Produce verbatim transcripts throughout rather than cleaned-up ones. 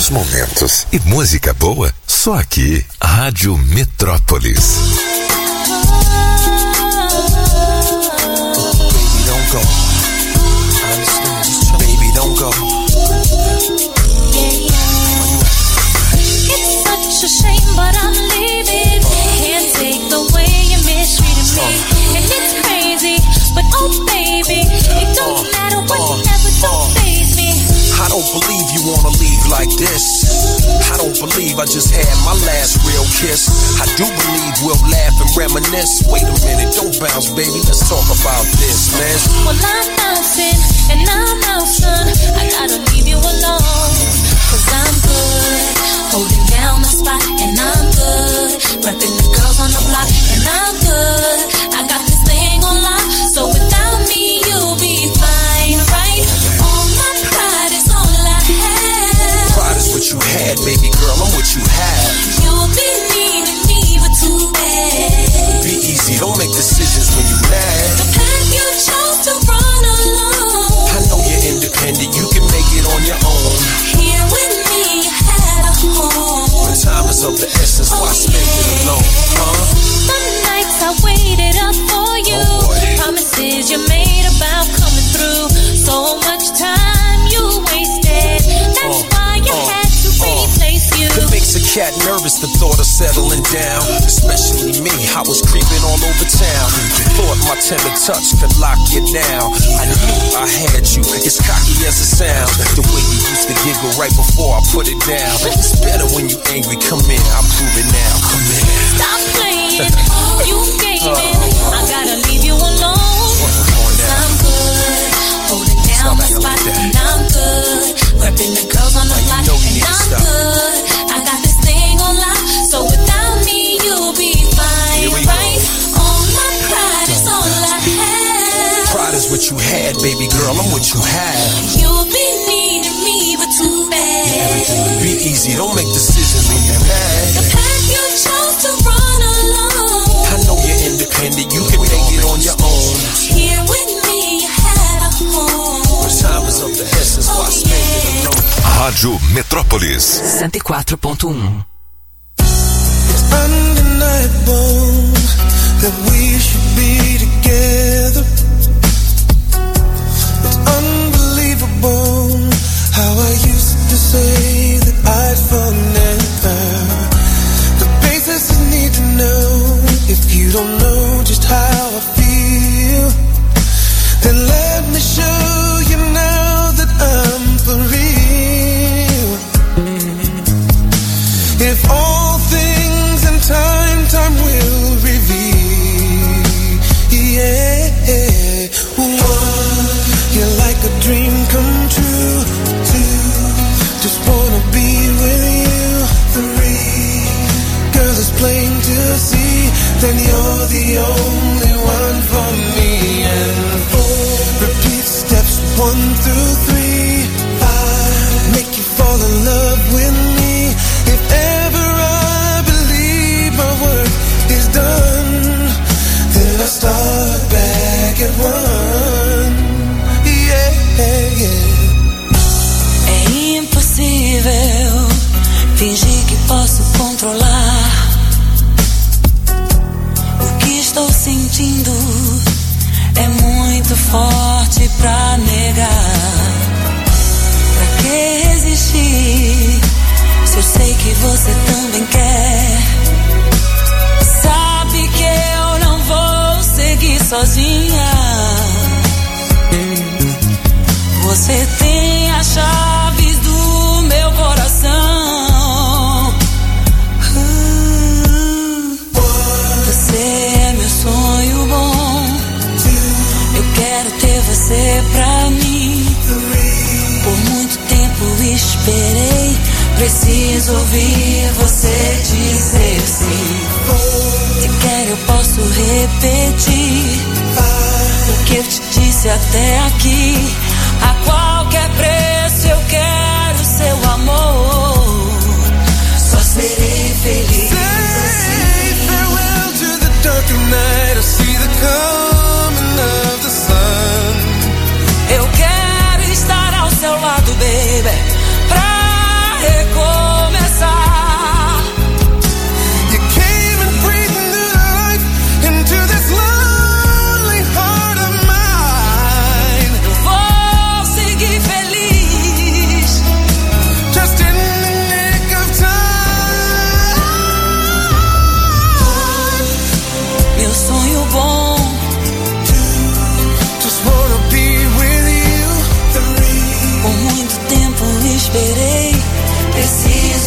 bons momentos. E música boa, só aqui. Rádio Metrópolis. Baby, don't go. I understand. Baby, don't go. Yeah, yeah. It's such a shame, but I'm leaving. Can't take the way you mistreated me. And it's crazy, but oh baby, it don't matter whatever, don't faze me. I don't believe you wanna leave like this. I don't believe I just had my last real kiss. I do believe we'll laugh and reminisce. Wait a minute, don't bounce, baby. Let's talk about this, man. Well, I'm bouncing and I'm out, son. I gotta leave you alone. Cause I'm good, holding down the spot, and I'm good, repping the girls on the block, and I'm good. I got this thing on lock, so without me you'll be fine, right? All my pride is all I have. Pride is what you had, baby girl, I'm what you have. You'll be needing me, but too bad. Be easy, don't make decisions when you mad. The path you chose to run alone. I know you're independent, you can make it on your own. Here with me, you had a home. When time is of the essence, why Oh, spend it yeah. alone, huh? Some nights I waited up for you. Oh, boy. Promises you made about coming through. So much time you wasted. That's Uh, why you uh, had to uh. replace you. It makes a cat nervous, the thought of settling down. Especially me, I was creeping all over town. Thought my tender touch could lock you down. I knew I had you, as cocky as it sounds. The way you used to giggle right before I put it down. It's better when you angry, come in, I'll prove it now. Come in. Stop playing, you gaming. I gotta leave you alone. Cause I'm good, holding down my spot, and I'm good, repping the girls on the block, know you and need to I'm stop. good. I got this thing on lock, so without me you'll be fine, Here we go. right? All my pride is all I have. Pride is what you had, baby girl, I'm what you have. You'll be needing me, but too bad. Be easy, don't make decisions when you're The mad. path you chose to run alone. I know you're independent, you can make it on your own. Here with me, you had a home. When time is of the essence, why spend it alone? Rádio Metrópolis. cento e quatro ponto um. It's undeniable that we should be together. It's unbelievable how I used to say that I'd fall never. The basics I need to know. If you don't know just how I feel, then let me show you now that I'm for real. If all things in time, time will reveal. Yeah. One, you're like a dream come true. Two, just wanna be with you. Three, girl, it's plain to see, then you're the only one for me. And four, repeat steps one through three. Five, make you fall in love with me. If ever I believe my work is done, then I start back at one. Yeah, yeah. É impossível fingir que posso controlar o que estou sentindo. É muito forte pra negar. Pra que resistir se eu sei que você também quer? Sabe que eu não vou seguir sozinha. Você tem as chaves do meu coração. Uh, você é meu sonho bom. Eu quero ter você pra mim. Por muito tempo esperei. Preciso ouvir você dizer sim. Se quer eu posso repetir o que eu te disse até aqui. A qualquer preço eu quero seu amor. Só serei feliz assim. Farewell to the dark of night. I see the coming of the sun. Eu quero estar ao seu lado, baby, pra recordar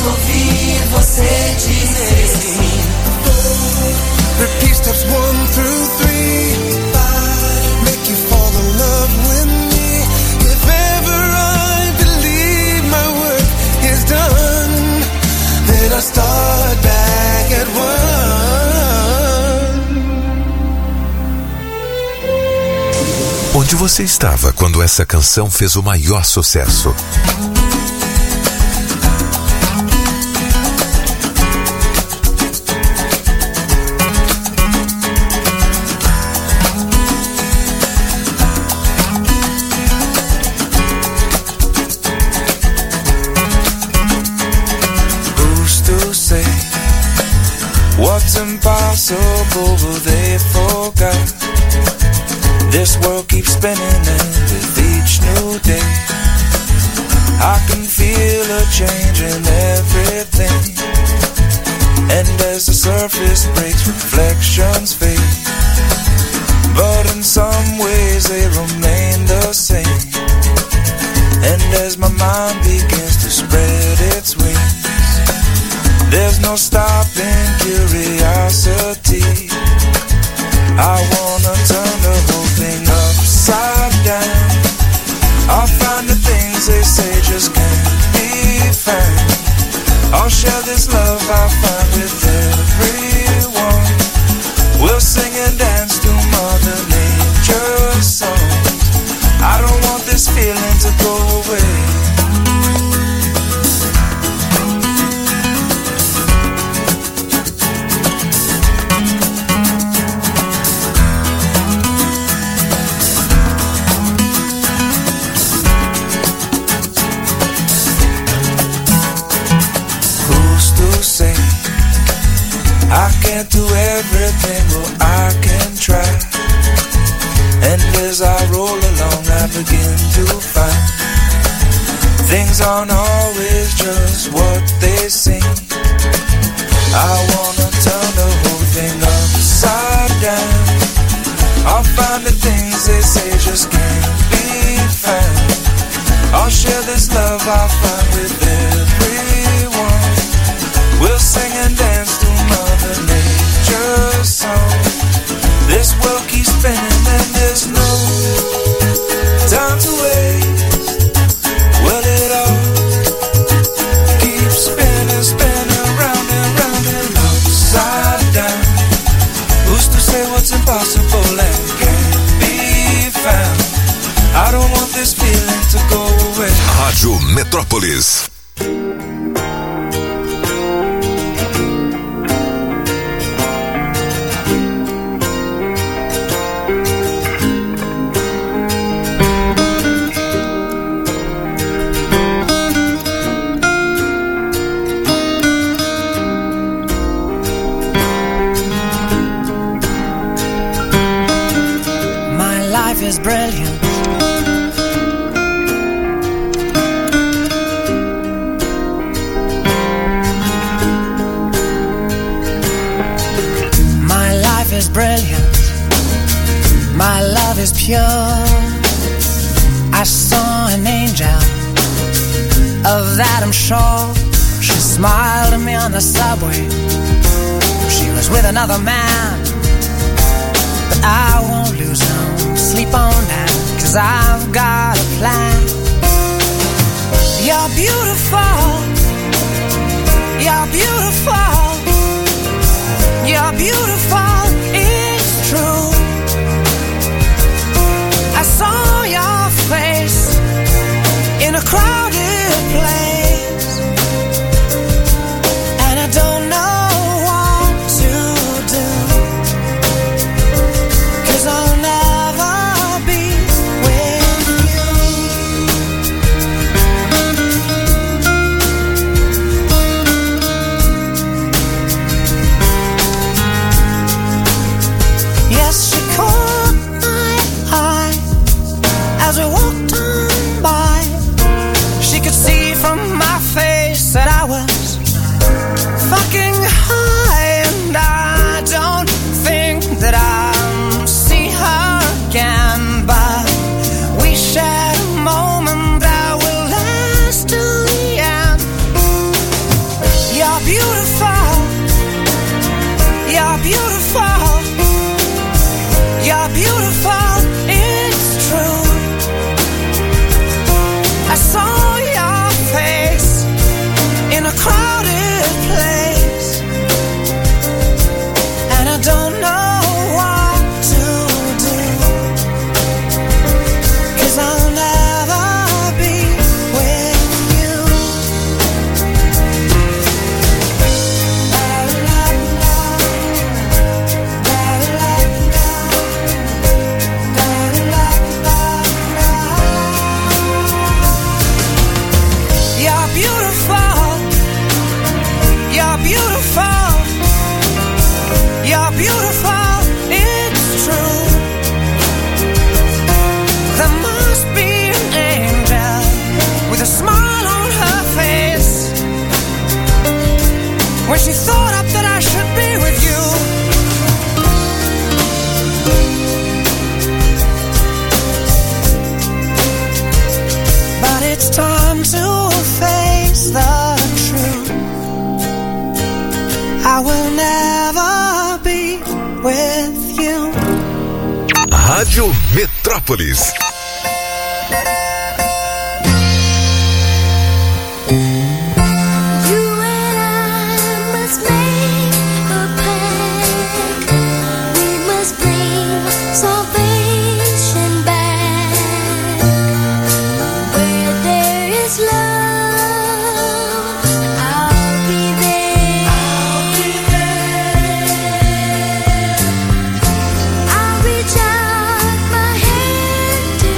posso ouvir você dizer sim. Repeat steps one through three. Five. Make you fall in love with me. If ever I believe my work is done, then I start back at one. Onde você estava quando essa canção fez o maior sucesso? What's impossible, will they forget? This world keeps spinning and with each new day I can feel a change in everything. And as the surface breaks, reflections fade, but in some ways they remain the same. And as my mind begins to spread its wings, there's no stopping curiosity. I wanna turn the whole thing upside down. I'll find the things they say just can't be found. I'll share this love I find with everyone. We'll sing and dance to Mother Nature's songs. I don't want this feeling to go away. I can't do everything, well I can try. And as I roll along I begin to find things aren't always just what they seem. I wanna turn the whole thing upside down. I'll find the things they say just can't be found. I'll share this love I find with everyone. We'll sing and dance to Mother Nature's song. This world keeps spinning and there's no time to waste. Well, it all keeps spinning, spinning round and round and upside down. Who's to say what's impossible and can't be found? I don't want this feeling to go away. Rádio Metrópolis. Is brilliant. My life is brilliant. My love is pure. I saw an angel, of that I'm sure. She smiled at me on the subway. She was with another man, but I won't lose no sleep on that, 'cause I've got a plan. You're beautiful. You're beautiful. You're beautiful. It's true. I saw your face in a crowded place, and I don't know what to do, 'cause I'll never as we walked on by. She could see from my face that I was fucking high, and I don't think that I'll see her again, but we shared a moment that will last till the end. You're beautiful. You're beautiful. You're beautiful. It's true. I saw your face in a crowded place, and I don't know what to do, 'cause I'll never be with you. You're beautiful. You're beautiful. You're beautiful. It's true. There must be an angel with a smile on her face when she thought up that I should be with you. But it's time to face the truth. I will never be with you. Rádio Metrópolis. You and I must make a pact. We must bring salvation back. Where there is love, I'll be there. I'll be there. I'll reach out my hand to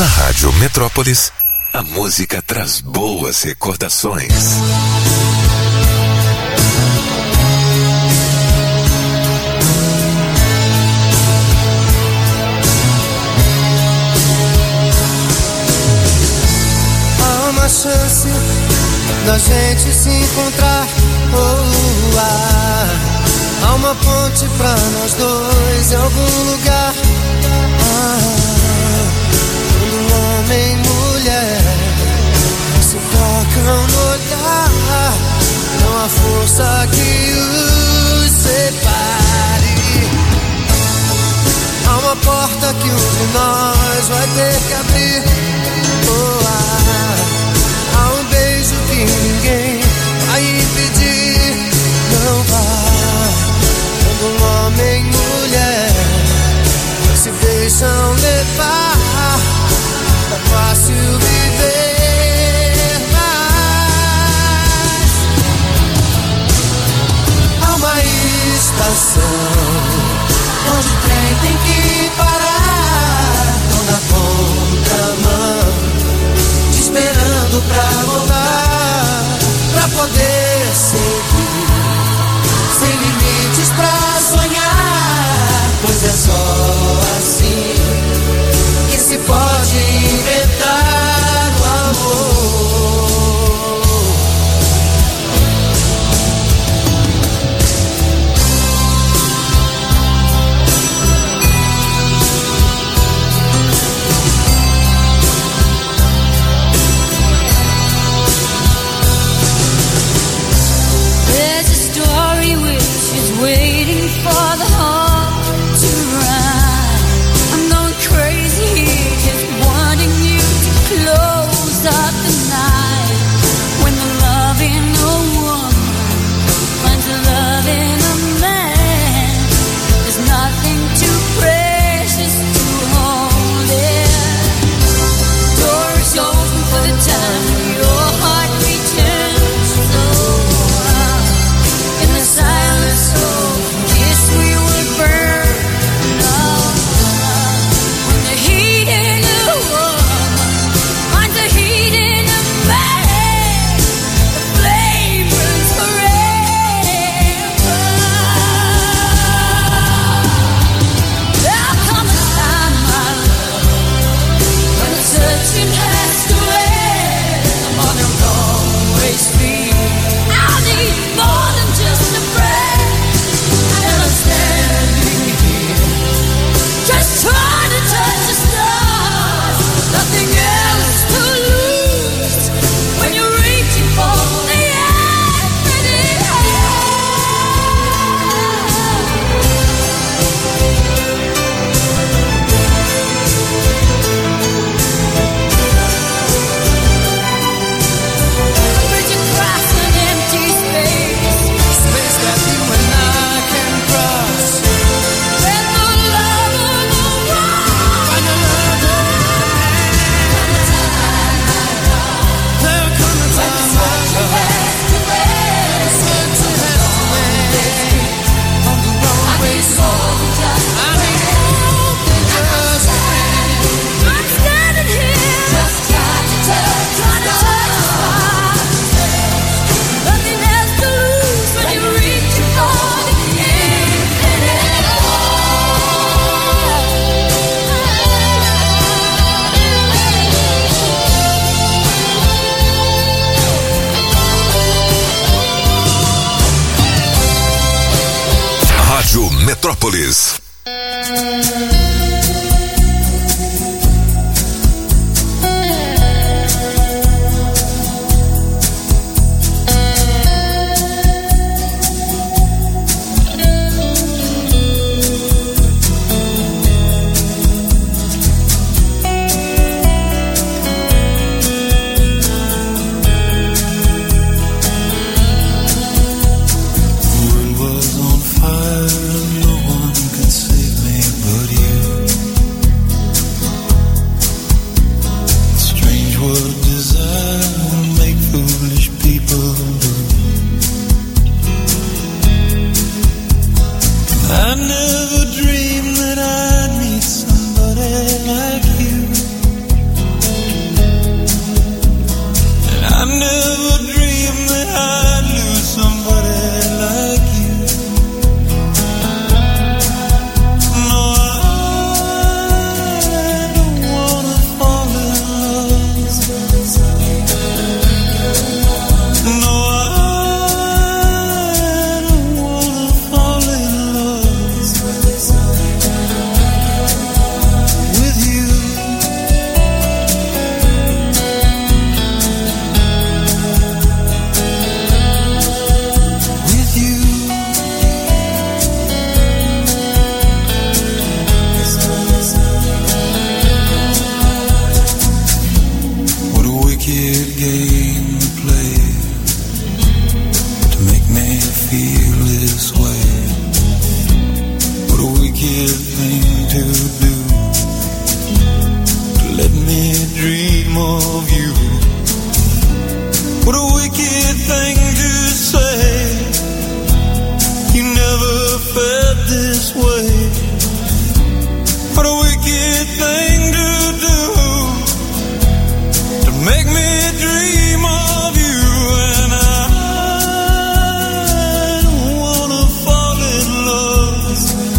Na Rádio Metrópolis, a música traz boas recordações. Há uma chance da gente se encontrar. Oh, ah, há uma ponte pra nós dois em algum lugar. Ah, homem e mulher se tocam no olhar, não há força que os separe. Há uma porta que um de nós vai ter que abrir. Oh, ah, há um beijo que ninguém vai impedir. Não vá quando um homem e mulher se deixam levar. É fácil viver, mas há uma estação onde o trem tem que parar. Não dá contramão, te esperando pra voltar, pra poder seguir, sem limites pra sonhar. Pois é só assim que se pode inventar o amor. There's a story which is waiting for the heart to run. I'm going crazy here, just wanting you to close up the night. When the love in a woman finds the love in a man, there's nothing too precious to hold it. Door is open for the time your heart returns. So uh, in the silence of this we will burn. Oh, when the heat in a woman finds the heat in a man, the flame burns forever. There'll come a time, my love, when the searching has to end. The mother will always be. I'll need more than just a friend. And I'm standing here, just trying to touch the stars. Nothing else to lose when you're reaching for the infinite. A bridge across an empty space, Space that you and I can cross. when the love of the world Find a love there'll come a time, my love, has to end. search has to end on the wrong way. So I need more than just a friend. I'm standing here, just trying to touch, trying to touch the stars. Nothing else to lose when you're reaching for the infinite. Rádio Metrópolis. The world was on fire and no one could thing to do to make me dream of you, and I wanna fall in love.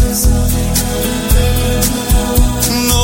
No,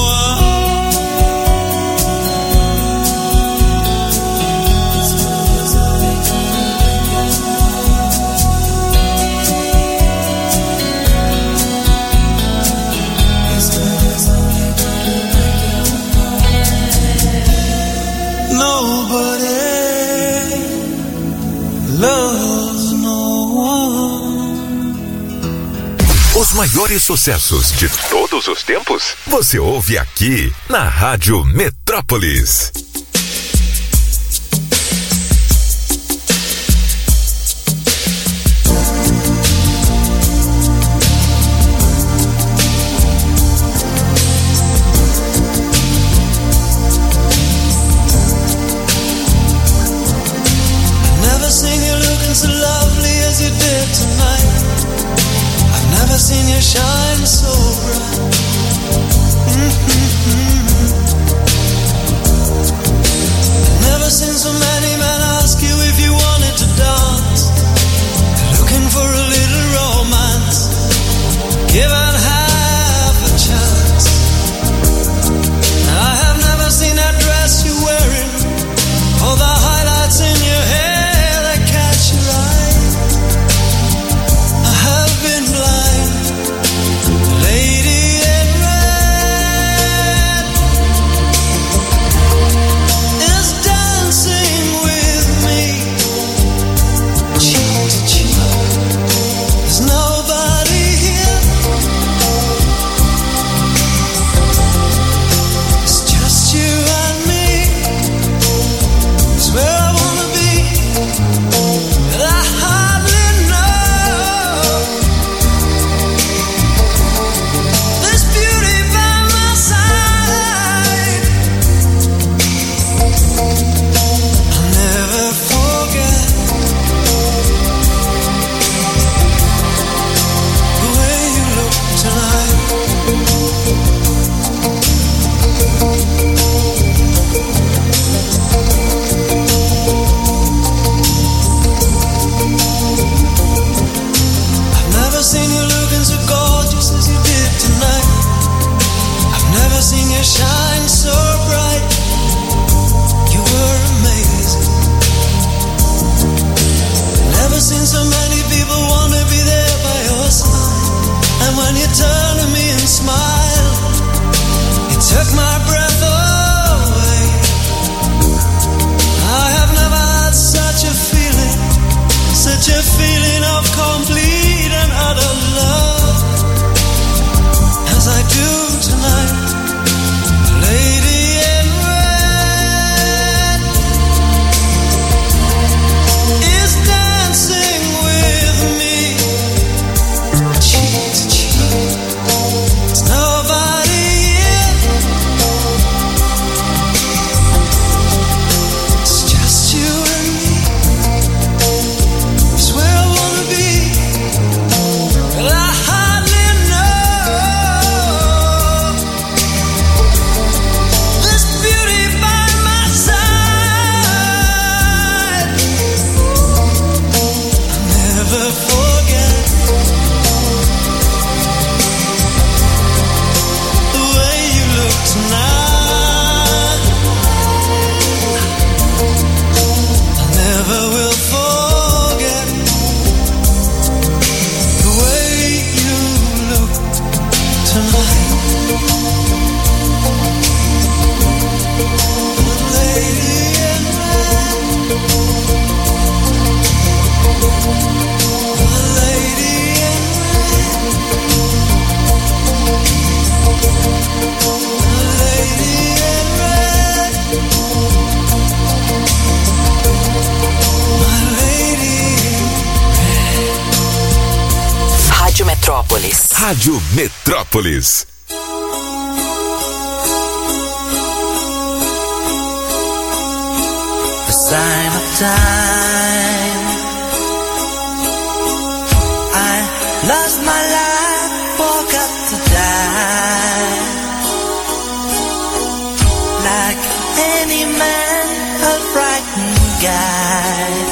Os maiores sucessos de todos os tempos, você ouve aqui na Rádio Metrópolis. Seen you shine so bright. Mm-hmm. I've never seen so many men ask you if you wanted to dance. Looking for a little romance, given half a chance. I have never seen that dress you're wearing, or the highlights in your hair that catch your eye. I have been blind. Lady in red is dancing with me, cheek to cheek. There's nobody here. It's just you and me. It's where I wanna be, but I hardly know. This beauty by my side, I'll never forget the way you look tonight. I've never seen you looking so gorgeous as you did tonight. I've never seen you shine so bright. You were amazing. Never seen so many people want to be there by your side. And when you turn to me and smile, it took my breath away. I have never had such a feeling, such a feeling of complete and utter love as I do tonight. Lady in red is dancing with me, cheek to cheek. There's nobody here. It's just you and me. It's where I wanna be, but I hardly know. This beauty by my side, I'll never forget the way you look tonight. I never will forget the way you look tonight. Lady in red, lady in red, lady in red, my lady in Rádio Metrópolis. Rádio Metrópolis. The sign of time. I lost my life, woke up to die. any man a frightened guide.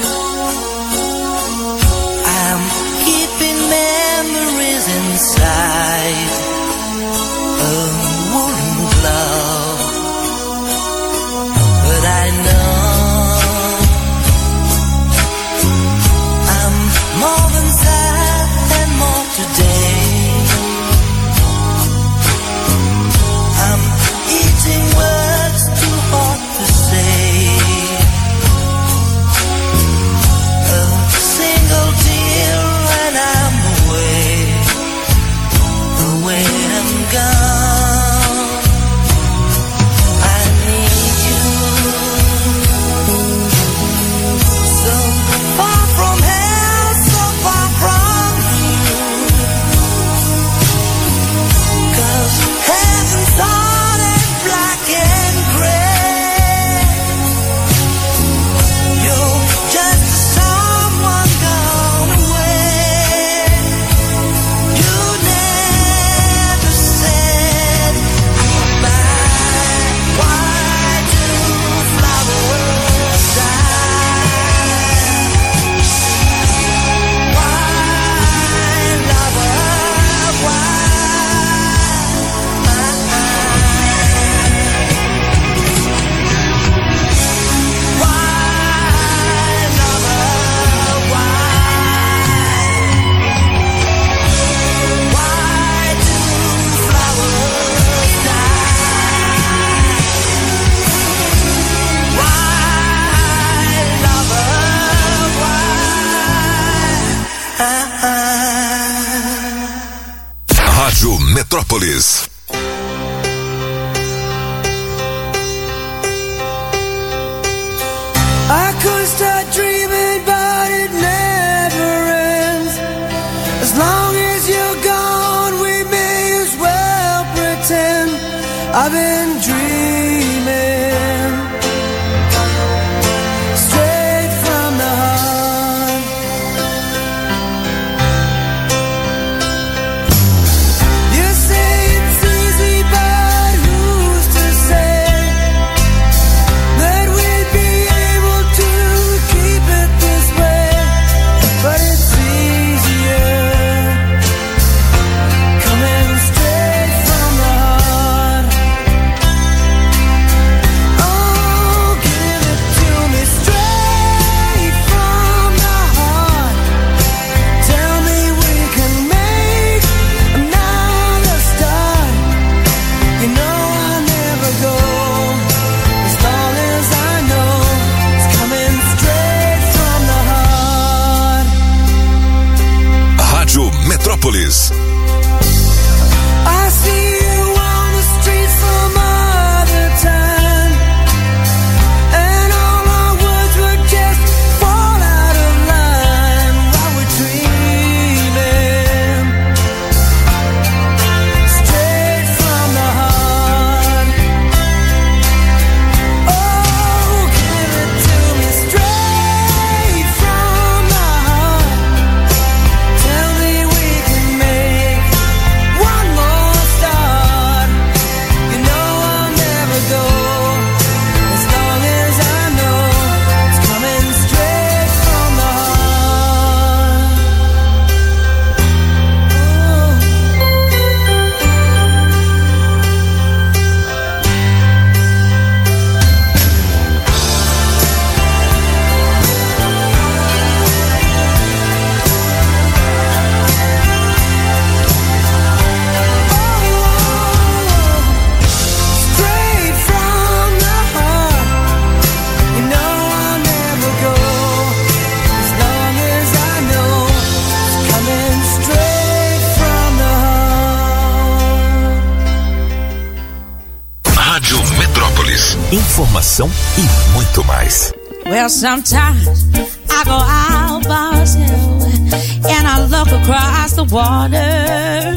I'm keeping memories inside a woolen glove, but I know I'm more than sad and more today. I'm eating words too hard to say. A single tear and I'm away, away and gone. I need you, so far from here, so far from you, 'cause heaven's hearted black and gray. You're just someone gone away. You never said goodbye. Why do flowers die? Why, lover, why? Rádio Metrópolis. I could start dreaming, but it never ends. As long as you're gone, we may as well pretend I've been dreaming. Straight from the heart. You say it's easy, but who's to say that we'd be able to keep it this way? But it's easier coming straight from the heart. Oh, give it to me straight from the heart. Tell me we can make another start. You know I'll never go as long as I know it's coming straight from the heart. Rádio Metrópolis. I see you on the street some other time, and all our words would just fall out of line while we're dreaming. Straight from the heart. Oh, give it to me straight from the heart. Tell me we can make one more start. You know I'll never go as long as I know it's coming straight from the heart. Straight from the heart. You know I'll never go as long as I know it's coming straight from the heart. Rádio Metrópolis. Informação e muito mais. Well, sometimes I go out by myself and I look across the water,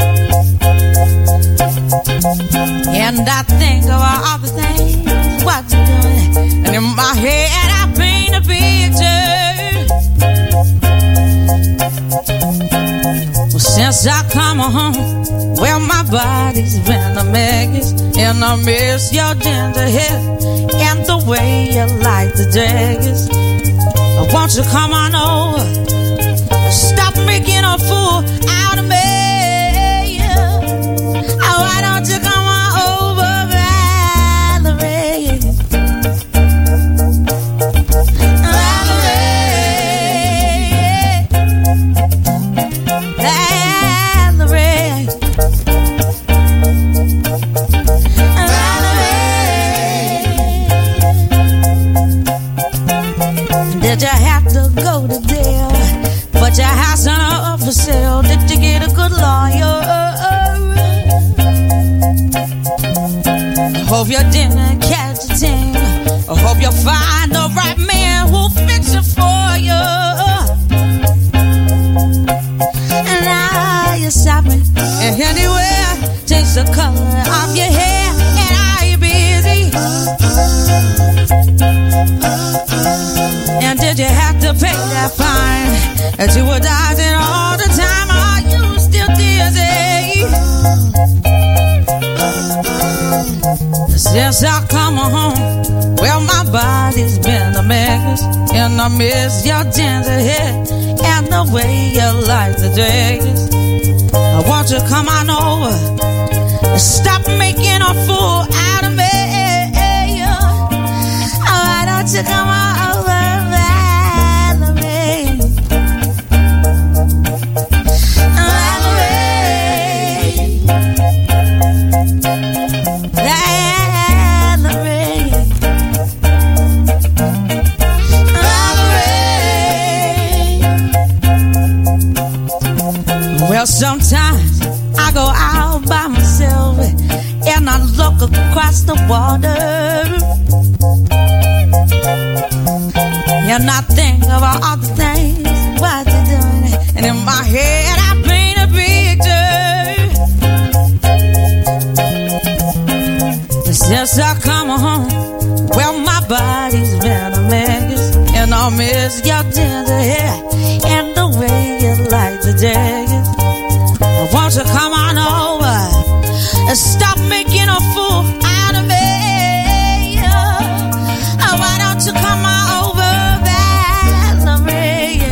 and I think of all the things what you're doing, and in my head I paint a picture. Since I come home, well, my body's been a mess, and I miss your ginger hair and the way you like the daggers. Won't you come on over? Stop making a fool out of me. Oh, why don't you come on over, Valerie? Valerie. Did you have to go to jail? But your house on up for sale. Did you get a good lawyer? Hope you didn't catch a thing. I hope you find the right man who'll fix it for you. And now you're shopping and anywhere, change the color of your hair. And are you busy? And did you have to pay that fine that you were dodging all the time? Are you still dizzy? Since I come home, well, my body's been a mess, and I miss your ginger hair and the way you like the days. I want you to come on over and stop making a fool out of me. Why don't you come on over, Valerie? Valerie. Well, sometimes I go out by myself and I look across the water, and I think about all the things what you're doing, and in my head I paint a picture. Since I come home, well, my body's been a mess, and I miss your ginger hair and the way you like the daggers. Won't you come on over and stop making a fool out of me? Oh, why don't you come on over, Valerie?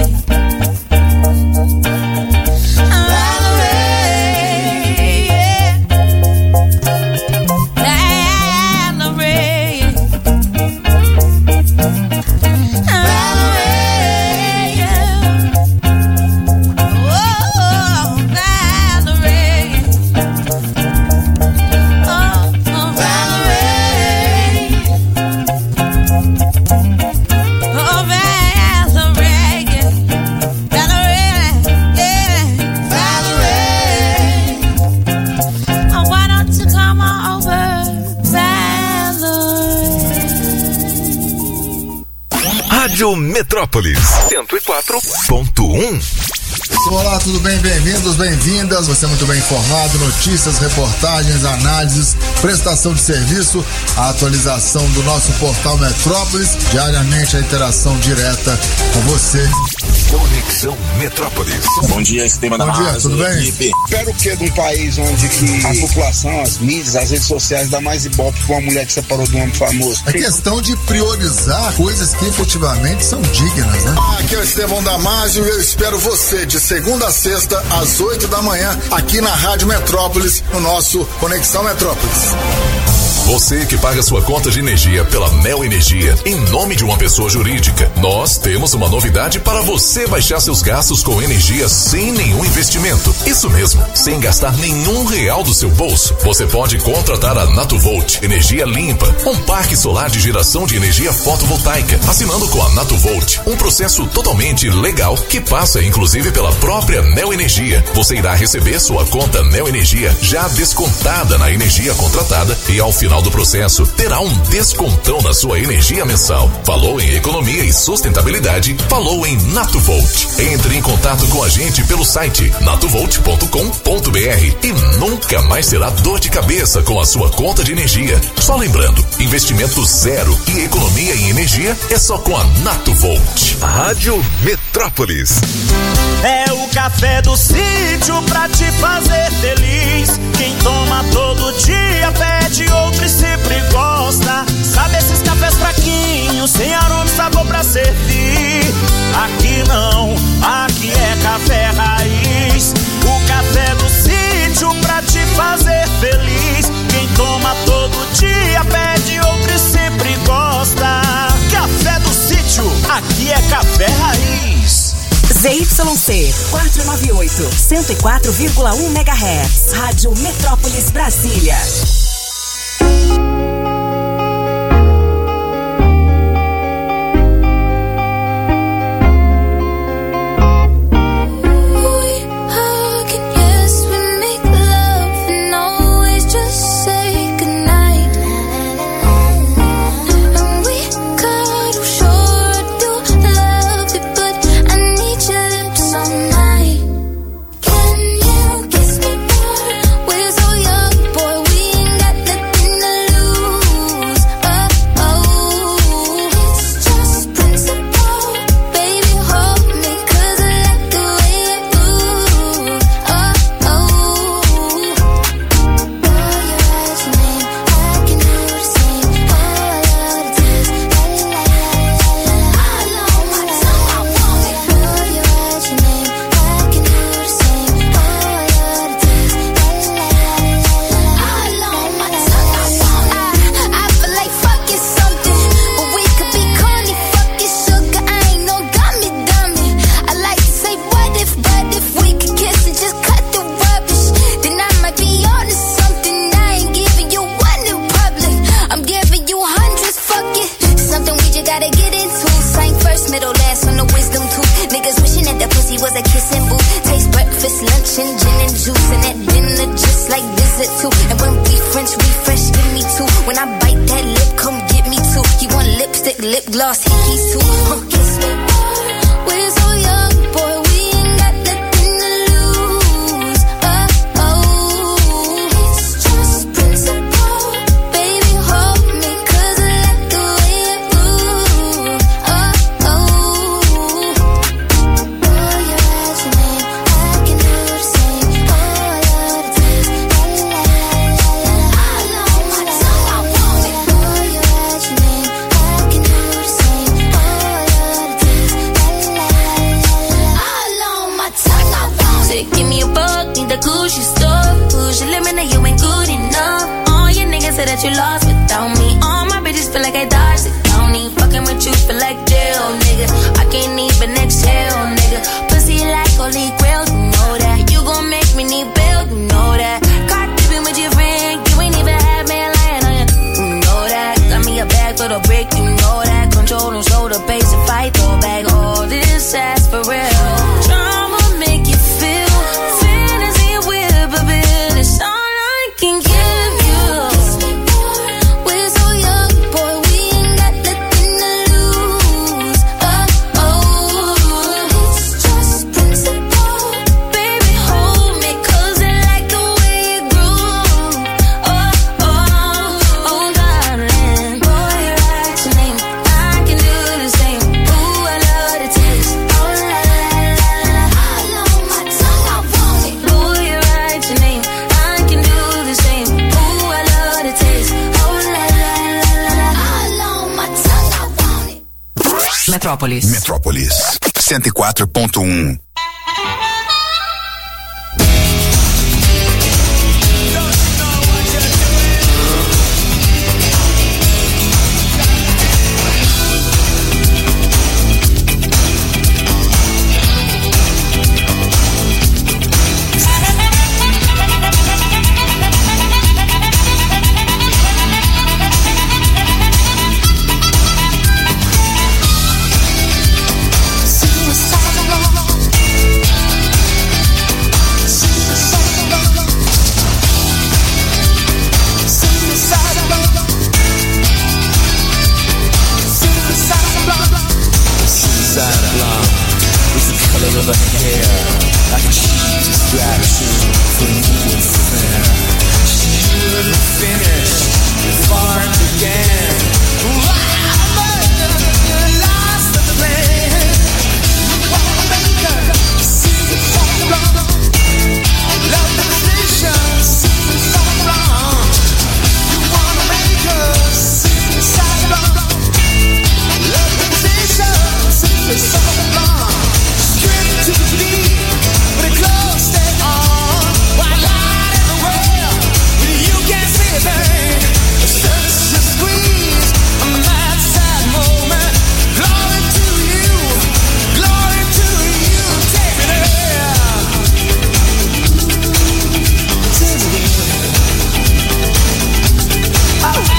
Rádio Metrópolis cento e quatro ponto um. Olá, tudo bem? Bem-vindos, bem-vindas. Você é muito bem informado. Notícias, reportagens, análises, prestação de serviço, a atualização do nosso portal Metrópolis, diariamente a interação direta com você. Conexão Metrópolis. Bom dia, esse tema da Bom dia, tudo bem? Equipe. Espero que de um país onde que a população, as mídias, as redes sociais dá mais ibope pra uma mulher que separou de um homem famoso. É questão de priorizar coisas que efetivamente são dignas, né? Aqui é o Estevão Damasio e eu espero você de segunda a sexta às oito da manhã aqui na Rádio Metrópolis, no nosso Conexão Metrópolis. Você que paga sua conta de energia pela Neo Energia em nome de uma pessoa jurídica, nós temos uma novidade para você baixar seus gastos com energia sem nenhum investimento. Isso mesmo, sem gastar nenhum real do seu bolso. Você pode contratar a Natuvolt Energia Limpa, um parque solar de geração de energia fotovoltaica, assinando com a Natuvolt, um processo totalmente legal que passa inclusive pela própria Neo Energia. Você irá receber sua conta Neo Energia já descontada na energia contratada e ao final final do processo, terá um descontão na sua energia mensal. Falou em economia e sustentabilidade? Falou em Natuvolt. Entre em contato com a gente pelo site natuvolt ponto com ponto br e nunca mais terá dor de cabeça com a sua conta de energia. Só lembrando, investimento zero e economia em energia é só com a Natuvolt. Rádio Metrópolis. É o café do sítio pra te fazer feliz. Quem toma todo dia pede outro e sempre gosta. Sabe esses cafés fraquinhos, sem aroma e sabor pra servir? Aqui não, aqui é café raiz. O café do sítio pra te fazer feliz. Quem toma todo dia pede outro e sempre gosta. Café do sítio, aqui é café raiz. Z Y C quatrocentos e noventa e oito, cento e quatro vírgula um megahertz. Rádio Metrópolis Brasília. Metrópolis. Metrópolis. cento e quatro ponto um. Suicidal, other hair, like a cheap distraction for new affair. She shouldn't finish before it began. Wow, you lost the plan. You wanna make her see the song wrong. Love devastation, see the song wrong. You wanna make her see the song wrong. Love devastation, see the song wrong. Straight to the beat, with a close stay on. While light in the world, you can't see a thing. Such a squeeze, a mad sad moment. Glory to you, glory to you. Take me there, take me there. Oh.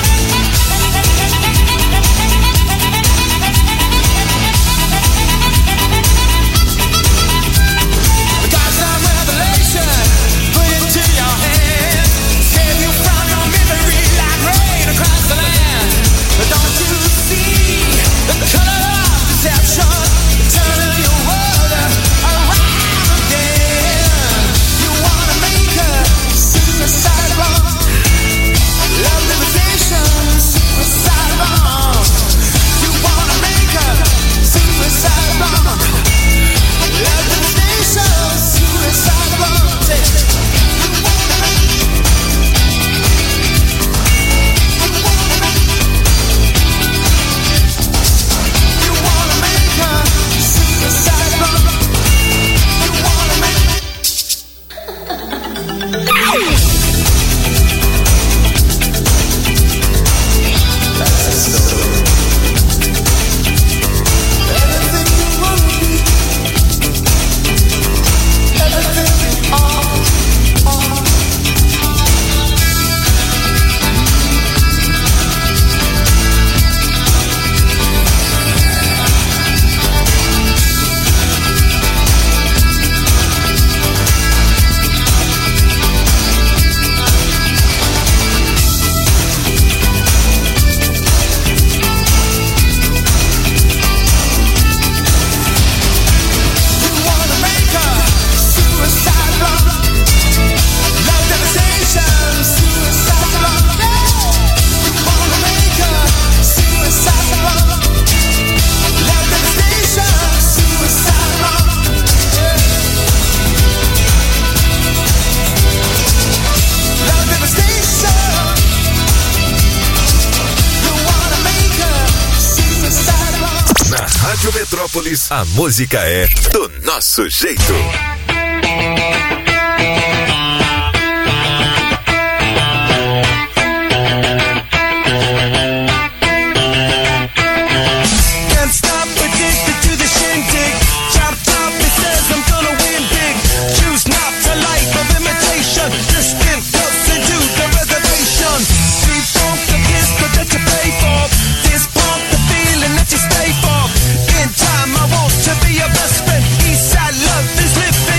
A música é do nosso jeito. Stay for in time, I want to be your best friend. Eastside love is living.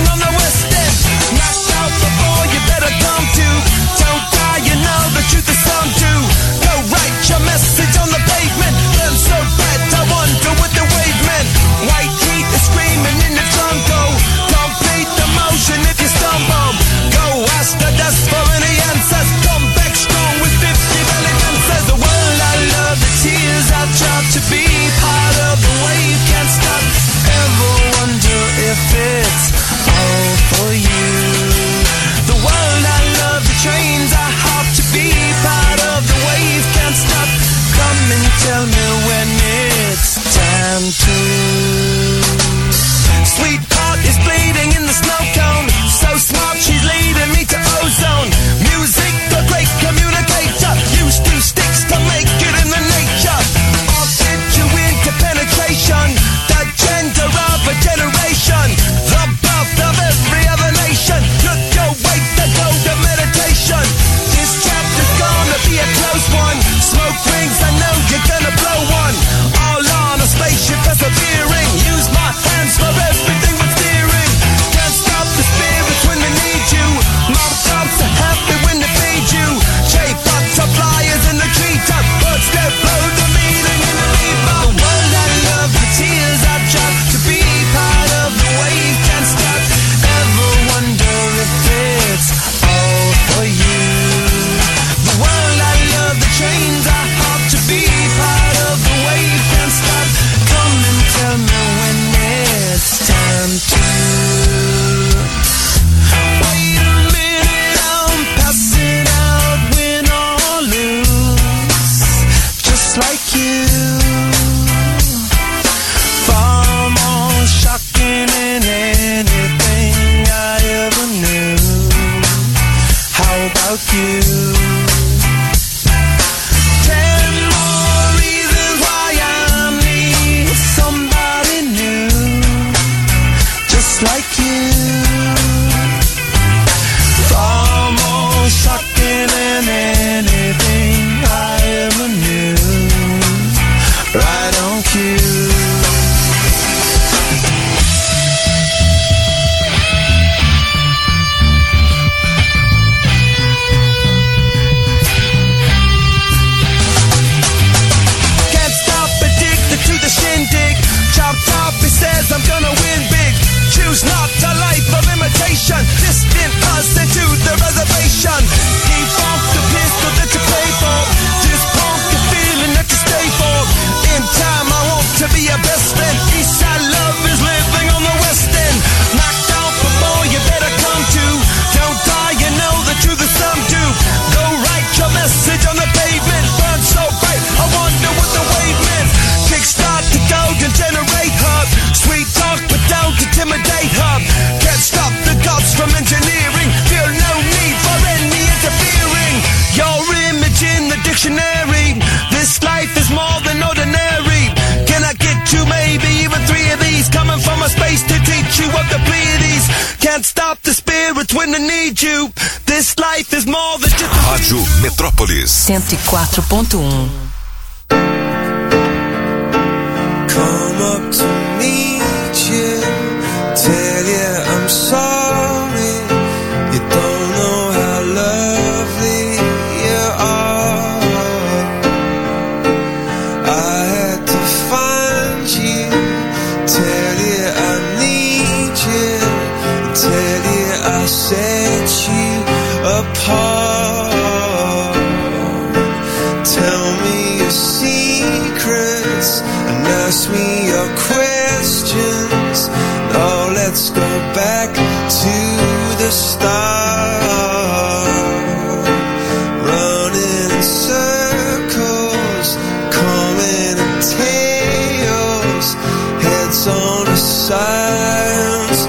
dictionary. This life is more than ordinary. Can I get you maybe even three of these? Coming from a space to teach you of the Pleiades. Can't stop the spirits when they need you. This life is more than just a... Rádio Metrópolis cento e quatro ponto um. Come up to meet you, tell you I'm sorry. You don't know how lovely you are. I had to find you, tell you I need you, tell you I set you apart. Tell me your secrets and ask me your questions. Now let's go back to the start. Running in circles, coming in tails, heads on the sides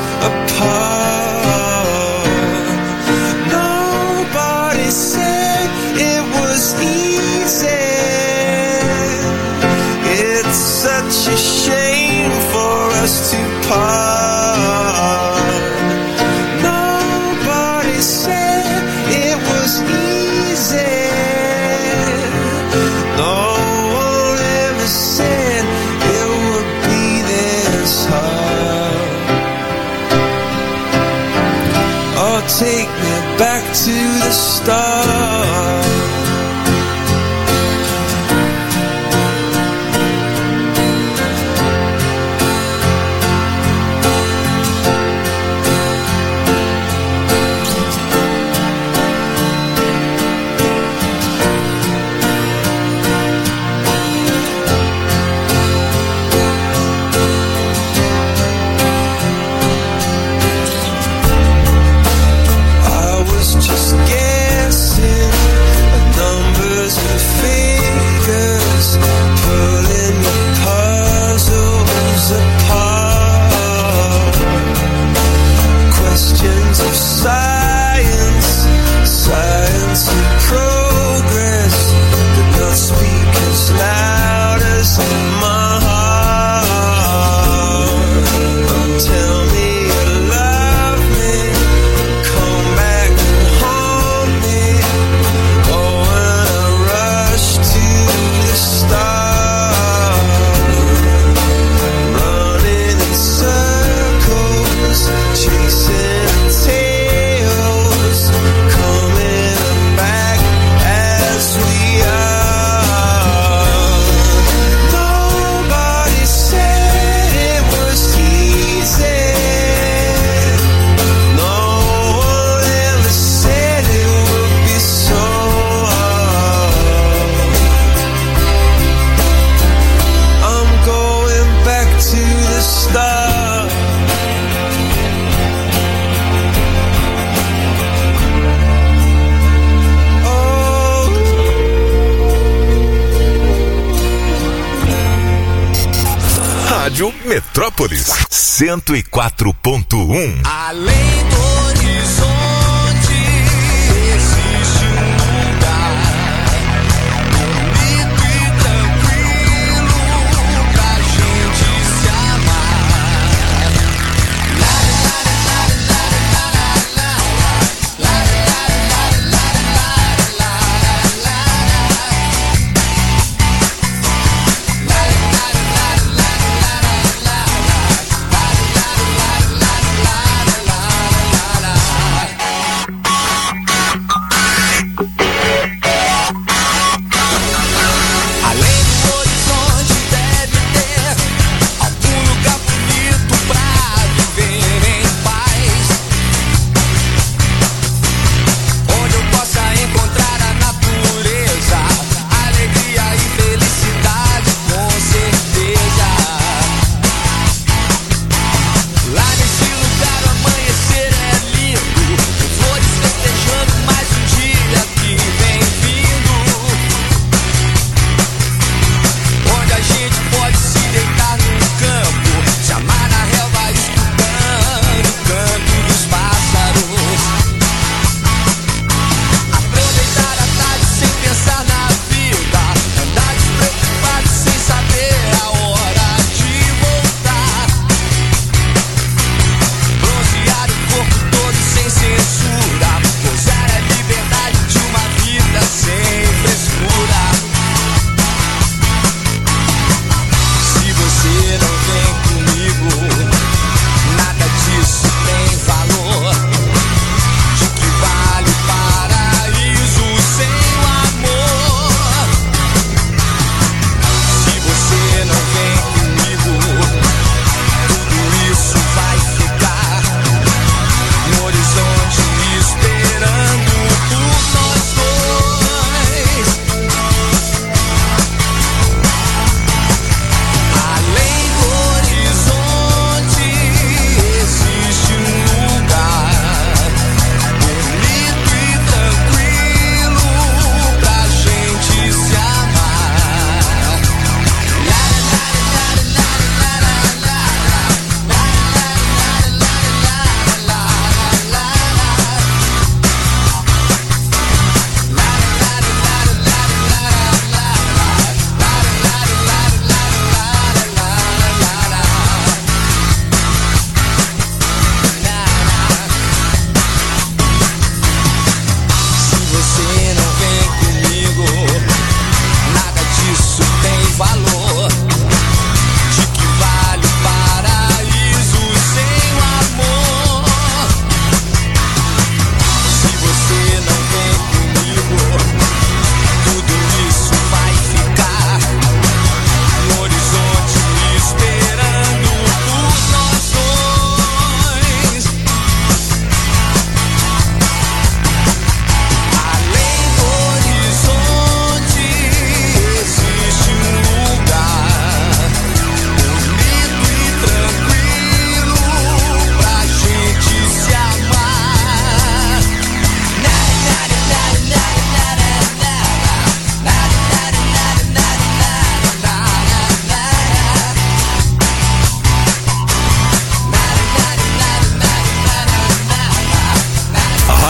apart. Nobody said it was easy. It's such a shame for us to part. Nobody said it was easy. No one ever said it would be this hard. Oh, take me back to the start. Just guessing at numbers and figures, pulling the puzzles apart. Questions of science, science and progress, did not speak as loud as my heart. Oh, tell me you love me, come back. Rádio Metrópolis cento e quatro ponto um. Além do horizonte existe um lugar bonito e tranquilo pra gente se amar. La la la la la la la la la la la.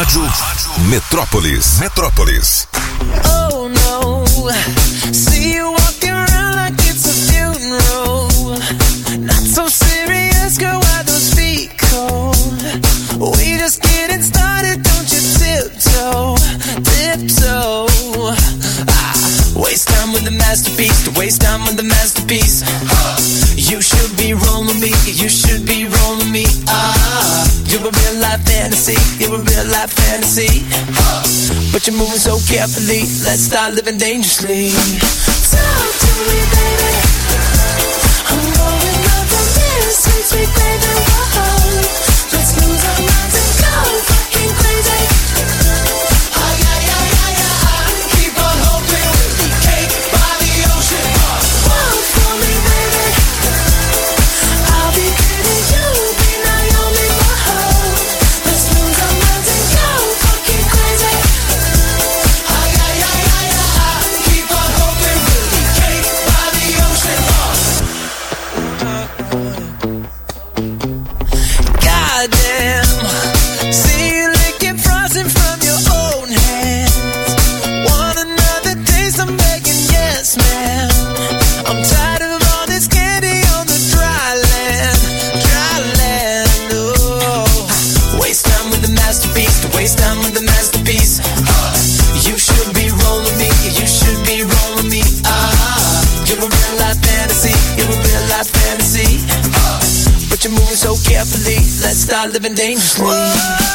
Rádio Metrópolis. Metrópolis. Oh no, see you walking around like it's a funeral. Not so serious, girl, why those feet cold? We just getting started, don't you tiptoe, tiptoe. Ah, waste time with the masterpiece, to waste time with the masterpiece. You should be rolling me, you should be rolling me. Ah, you're a real life fantasy, you're a real life fantasy. But you're moving so carefully, let's start living dangerously. Talk to me, baby. I'm going up from this sweet, sweet baby. Whoa. Let's lose our minds and go fucking crazy. Oh yeah, yeah, yeah, yeah. Keep on hoping we'll be cake by the ocean. Walk for me, baby. I'll be pretty, you'll be Naomi. Whoa. Let's lose our minds and go fucking crazy. Oh yeah, yeah, yeah, yeah. Keep on hoping we'll be cake by the ocean. Goddamn, see you licking frosting from your own hands. Want another taste? I'm begging, yes, man. I'm tired of all this candy on the dry land, dry land. Oh, waste time with the masterpiece, to waste time with the masterpiece. You should be rolling me, you should be rolling me. Ah, you're a real life fantasy, you're a real life fantasy. But you're moving so carefully, let's start living dangerously.